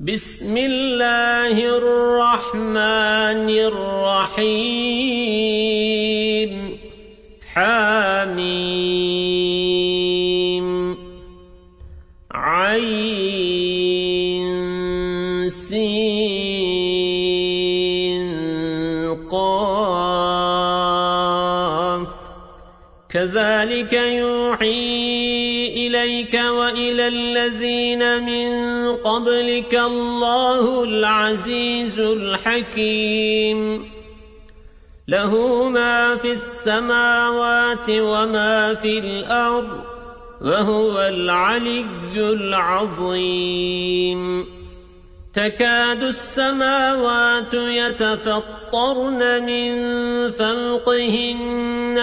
بسم الله الرحمن الرحيم حميم عين سين قاف كذلك يوحي إليك وإلى الذين من قبلك الله العزيز الحكيم له ما في السماوات وما في الأرض وهو العلي العظيم تكاد السماوات يتفطرن من فوقهن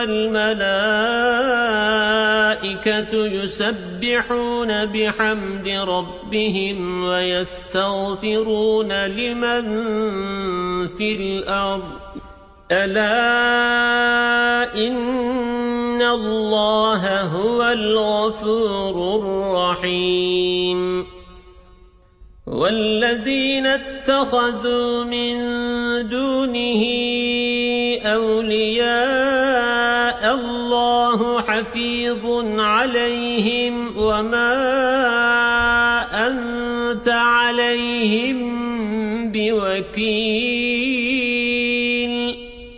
والملائكة يسبحون بحمد ربهم ويستغفرون لمن في الأرض ألا إن الله هو الغفور الرحيم والذين اتخذوا من دونه أولياء الله حفيظ عليهم وما أنت عليهم بوكيل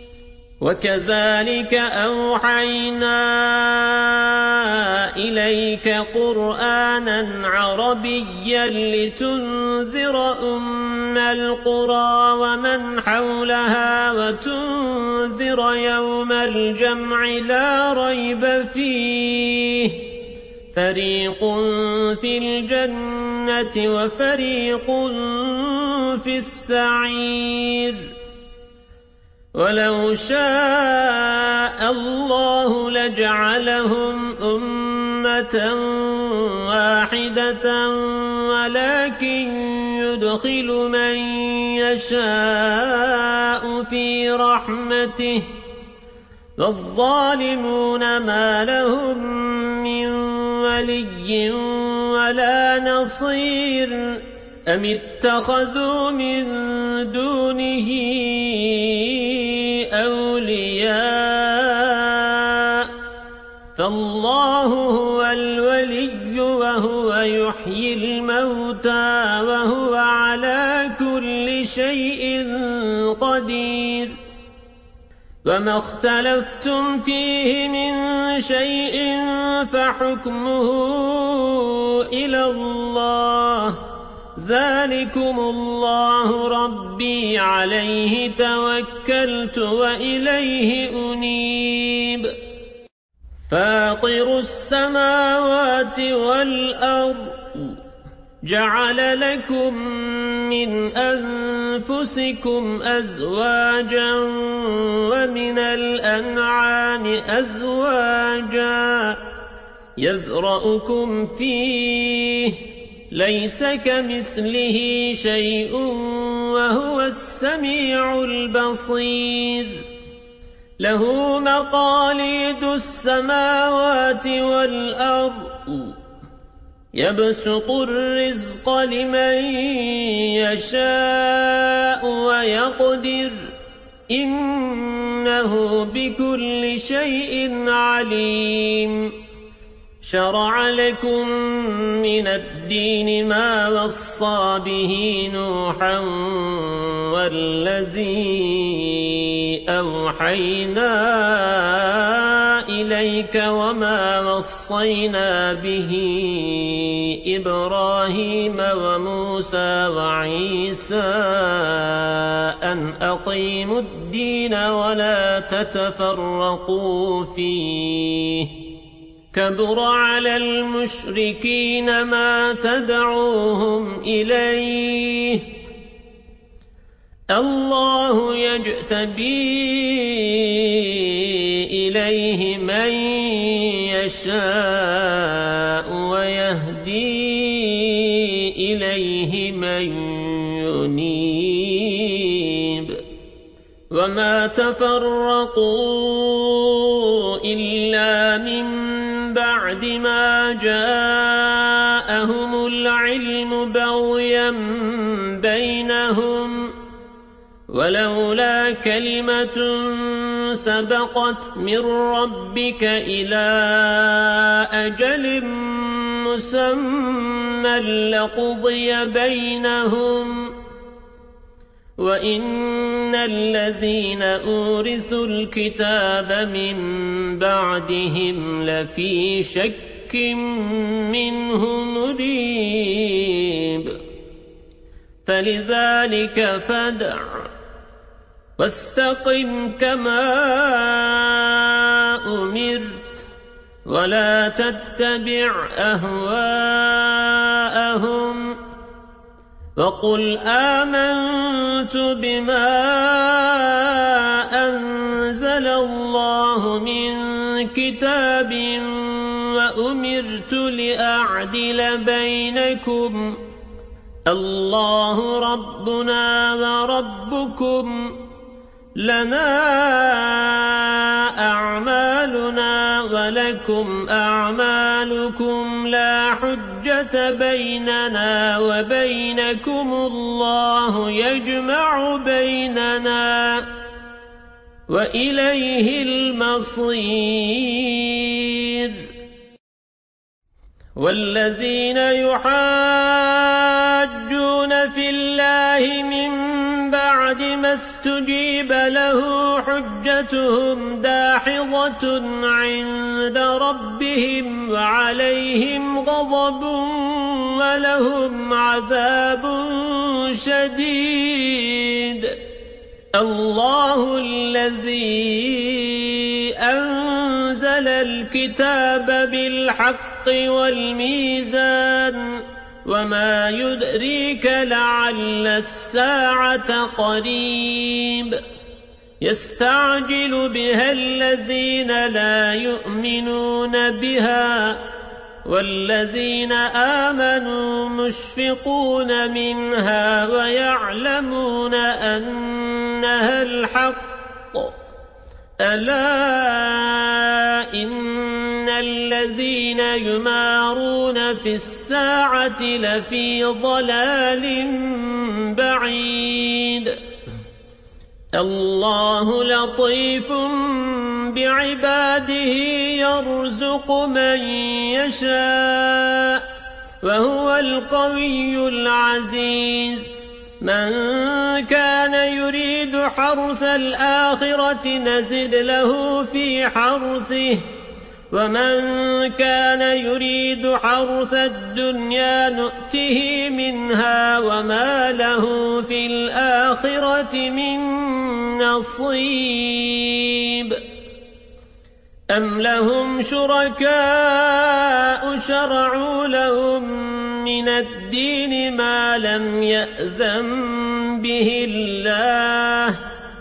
وكذلك أوحينا إليك قرآنا عربيا لتنذر أم القرى ومن حولها وتنذر يوم الجمع لا ريب فيه فريق في الجنة وفريق في السعير ولو شاء الله لجعلهم أمة واحدة ولكن يدخل من يشاء في رحمته والظالمون ما لهم من ولي ولا نصير أم اتخذوا من دونه أولياء فالله هو الولي وهو يحيي الموتى وهو على كل شيء قدير وما اختلفتم فيه من شيء فحكمه إلى الله ذلكم الله ربي عليه توكلت وإليه أنيب فاطر السماوات والأرض جعل لكم من أنفسكم أزواجا ومن الأنعام أزواجا يذرأكم فيه ليس كمثله شيء وهو السميع البصير له مقاليد السماوات والأرض يبسط الرزق لمن يشاء ويقدر إنه بكل شيء عليم شرع لكم من الدين ما وصى به نوحا والذي أوحينا إليك وما وصينا به إبراهيم وموسى وعيسى أن أقيموا الدين ولا تتفرقوا فيه كبر على المشركين ما تدعوهم إليه الله يجتبي إليه من يشاء ويهدي إليه من ينيب وما تفرقوا إلا من بعد ما جاءهم آتاهم العلم بغيا بينهم ولولا كلمة سبقت من ربك إلى أجل مسمى لقضي بينهم وإن الذين أورثوا الكتاب من بعدهم لفي شك منه مريب فلذلك فادع واستقم كما أمرت ولا تتبع أهواءهم وقل آمنت بما أنزل الله من كتاب وأمرت لأعدل بينكم الله ربنا وربكم لنا أعمالنا ولكم أعمالكم لا حجة بيننا وبينكم الله يجمع بيننا وإليه المصير والذين يحاجون في الله من بعد ما استجيب له حجتهم داحضة عند ربهم وعليهم غضب ولهم عذاب شديد الله الذي أنزل الكتاب بالحق والميزان وما يدريك لعل الساعة قريب يستعجل بها الذين لا يؤمنون بها والذين آمنوا مشفقون منها ويعلمون أنها الحق ألا إن الذين يمارون في الساعة لفي ضلال بعيد الله لطيف بعباده يرزق من يشاء وهو القوي العزيز من كان يريد حرث الآخرة نزد له في حرثه ومن كان يريد حرث الدنيا نؤته منها وما له في الآخرة من نصيب أم لهم شركاء شرعوا لهم من الدين ما لم يأذن به الله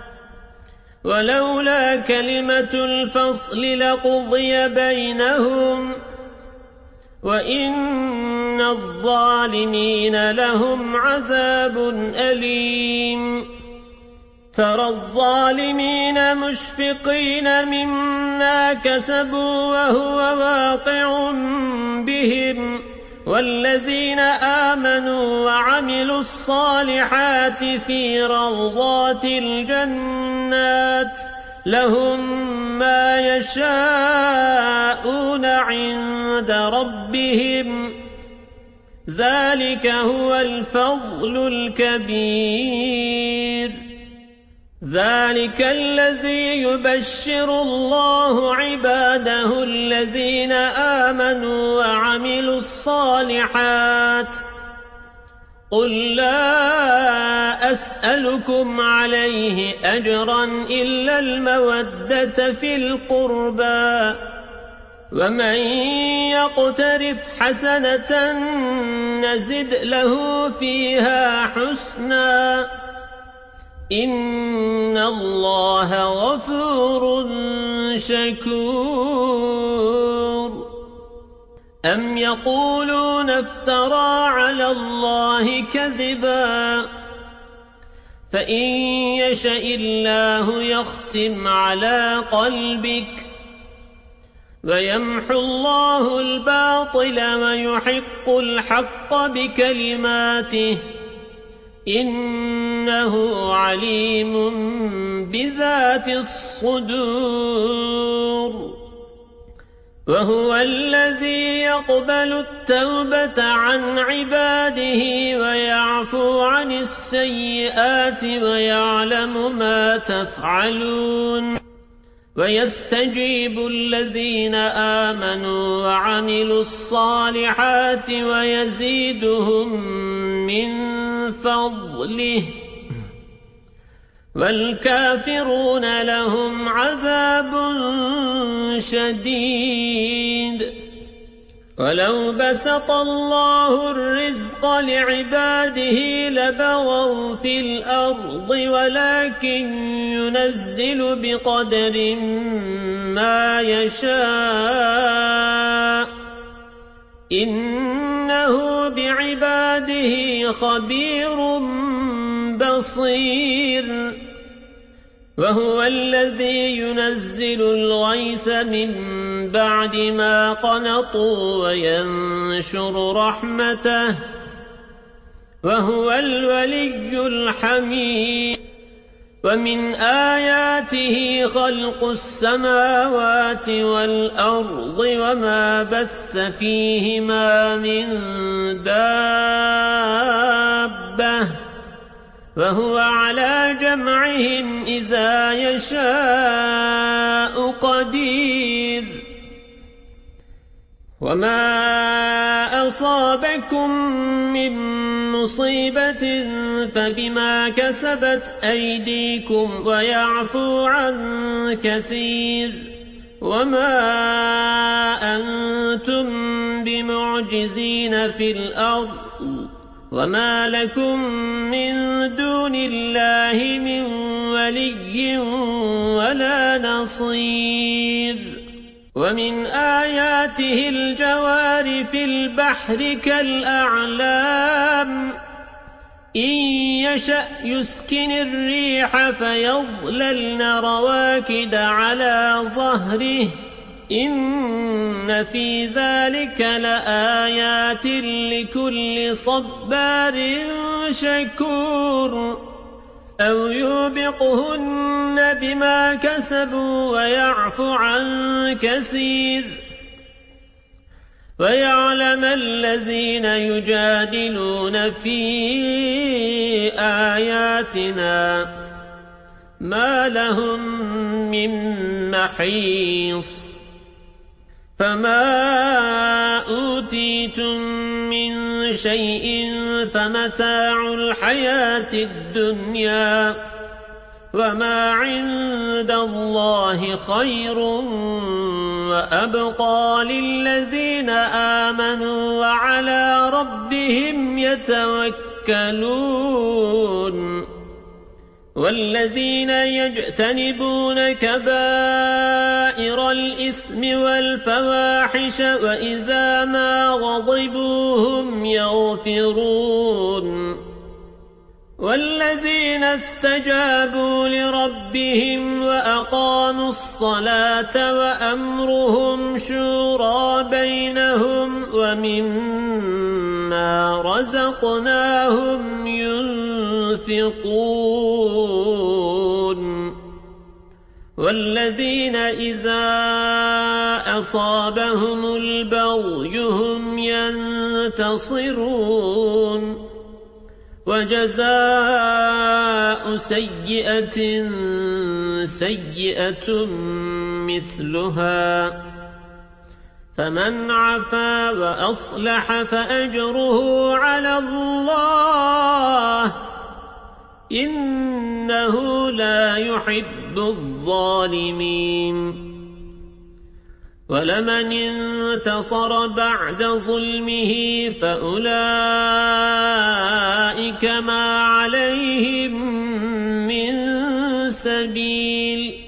ولولا كلمة الفصل لقضي بينهم وإن الظالمين لهم عذاب أليم ترى الظالمين مشفقين مما كسبوا وهو واقع بهم والذين آمنوا وعملوا الصالحات في روضات الجنات لهم ما يشاءون عند ربهم ذلك هو الفضل الكبير ذلك الذي يبشر الله عباده الذين آمنوا وعملوا الصالحات قل لا أسألكم عليه أجرا إلا المودة في القربى ومن يقترف حسنة نزد له فيها حسنا إن الله غفور شكور أم يقولون افترى على الله كذبا فإن يشاء الله يختم على قلبك ويمحو الله الباطل ويحق الحق بكلماته إنه عليم بذات الصدور وهو الذي يقبل التوبة عن عباده ويعفو عن السيئات ويعلم ما تفعلون ويستجيب الذين آمنوا وعملوا الصالحات ويزيدهم من فضله والكافرون لهم عذاب شديد ولو بسط الله الرزق لعباده لبغوا في الأرض ولكن ينزل بقدر ما يشاء إنه بعباده خبير بصير وهو الذي ينزل الغيث من بعد ما قنطوا وينشر رحمته وهو الولي الحميد ومن آياته خلق السماوات والأرض وما بث فيهما من دابة وهو على جمعهم إذا يشاء قدير وما أصابكم من مصيبة فبما كسبت أيديكم ويعفو عن كثير وما أنتم بمعجزين في الأرض وما لكم من دون الله من ولي ولا نصير ومن آياته الجوار في البحر كالأعلام إن يشأ يسكن الريح فيظللن رواكد على ظهره إن في ذلك لآيات لكل صبار شكور أو يوبقهن بما كسبوا ويعفو عن كثير ويعلم الذين يجادلون في آياتنا ما لهم من محيص فما أوتيتم من شيء فمتاع الحياة الدنيا وما عند الله خير وأبقى للذين آمنوا وعلى ربهم يتوكلون والذين يجتنبون كبائر الإثم والفواحش وإذا ما غضبوا هم يغفرون والذين استجابوا لربهم وأقاموا الصلاة وأمرهم شورى بينهم ومما رزقناهم ينفقون والذين إذا أصابهم البغي هم ينتصرون وجزاء سيئة سيئة مثلها فمن عفا وأصلح فأجره على الله إنه لا يحب الظالمين ولمن انتصر بعد ظلمه فأولئك ما عليهم من سبيل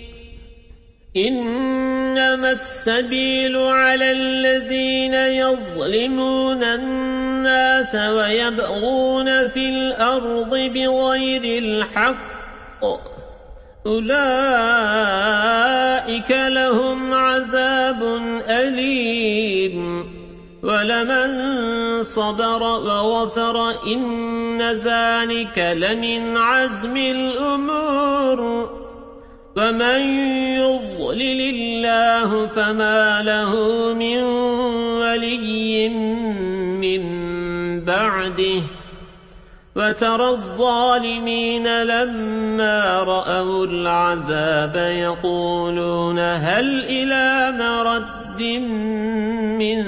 إنما السبيل على الذين يظلمون الناس ويبغون في الأرض بغير الحق أولئك لهم عذاب أليم ولمن صبر وغفر إن ذلك لمن عزم الأمور ومن يضلل الله فما له من ولي من بعده وترى الظالمين لما رأوا العذاب يقولون هل إلى مرد من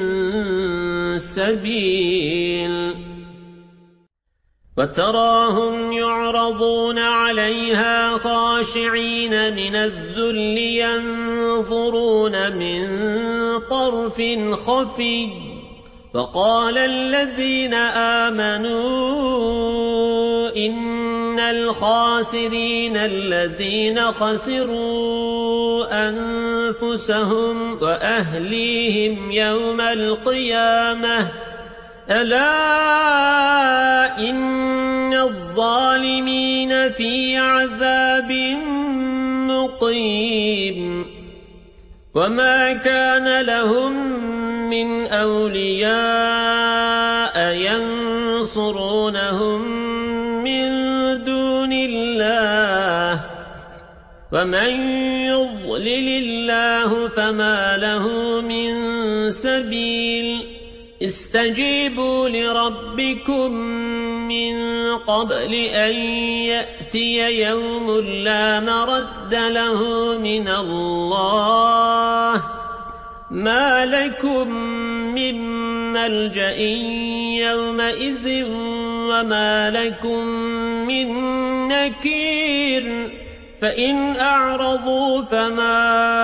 سبيل وتراهم يعرضون عليها خاشعين من الذل ينظرون من طرف خفي فقال الذين آمنوا إن الخاسرين الذين خسروا أنفسهم وأهليهم يوم القيامة ألا إن الظالمين في عذاب مقيم وما كان لهم من أولياء ينصرونهم من دون الله ومن يضلل الله فما له من سبيل استجيبوا لربكم من قبل أن يأتي يوم لا مرد له من الله ما لكم من ملجأ يومئذ وما لكم من نكير فإن أعرضوا فما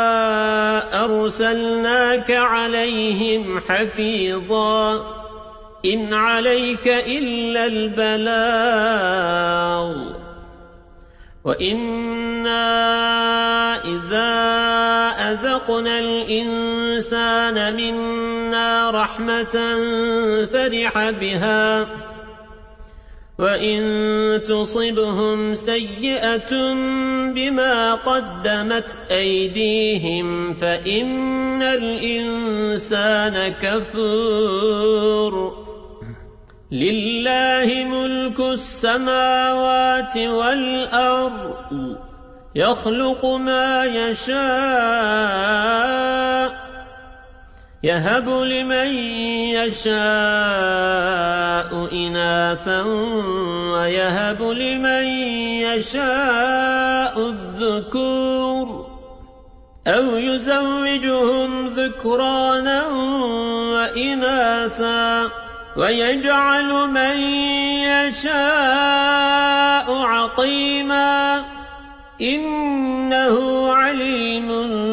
أرسلناك عليهم حفيظا إن عليك إلا البلاغ وإنا إذا أذقنا الإنسان منا رحمة فرح بها وإن تصبهم سيئة بما قدمت أيديهم فإن الإنسان كفور لله ملك السماوات والأرض يخلق ما يشاء يهب لمن يشاء إناثا ويهب لمن يشاء الذكور أو يزوجهم ذكرانا وإناثا ويجعل من يشاء عقيما إنه عليم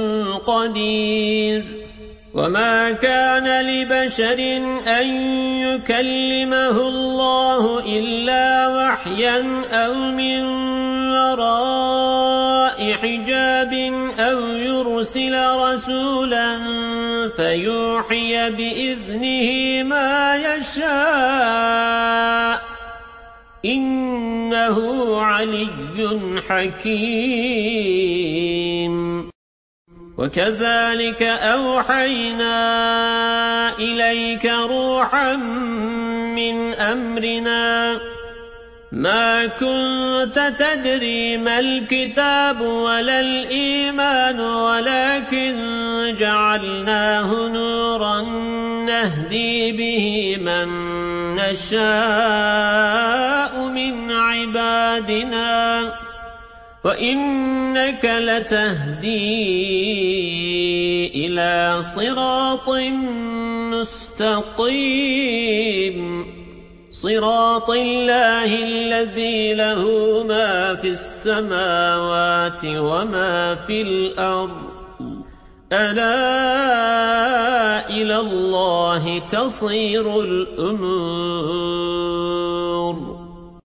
قدير وما كان لبشر أن يكلمه الله إلا وحيا أو من وراء حجاب أو يرسل رسولا فيوحي بإذنه ما يشاء إنه علي حكيم وكذلك أوحينا إليك روحا من أمرنا ما كنت تدري ما الكتاب ولا الإيمان ولكن جعلناه نورا نهدي به من نشاء من عبادنا وإنك لتهدي إلى صراط مستقيم صراط الله الذي له ما في السماوات وما في الأرض ألا إلى الله تصير الأمور